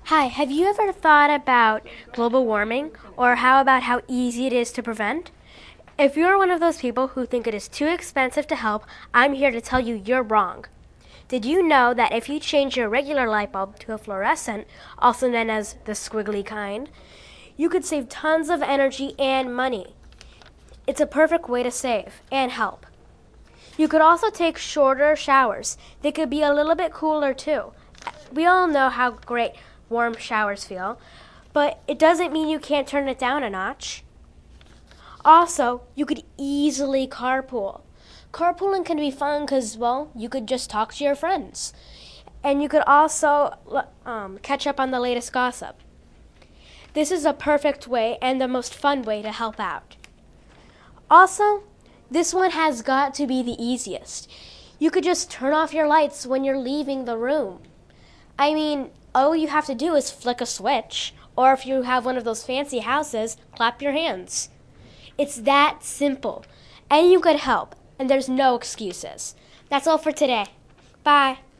Hi, have you ever thought about global warming or how easy it is to prevent? If you're one of those people who think it is too expensive to help, I'm here to tell you you're wrong. Did you know that if you change your regular light bulb to a fluorescent, also known as the squiggly kind, you could save tons of energy and money? It's a perfect way to save and help. You could also take shorter showers. They could be a little bit cooler too. We all know how great warm showers feel, but it doesn't mean you can't turn it down a notch. Also, you could easily carpool. Carpooling can be fun because, well, you could just talk to your friends. And you could also catch up on the latest gossip. This is a perfect way and the most fun way to help out. Also, this one has got to be the easiest. You could just turn off your lights when you're leaving the room. I mean, all you have to do is flick a switch, or if you have one of those fancy houses, clap your hands. It's that simple, and you could help, and there's no excuses. That's all for today. Bye.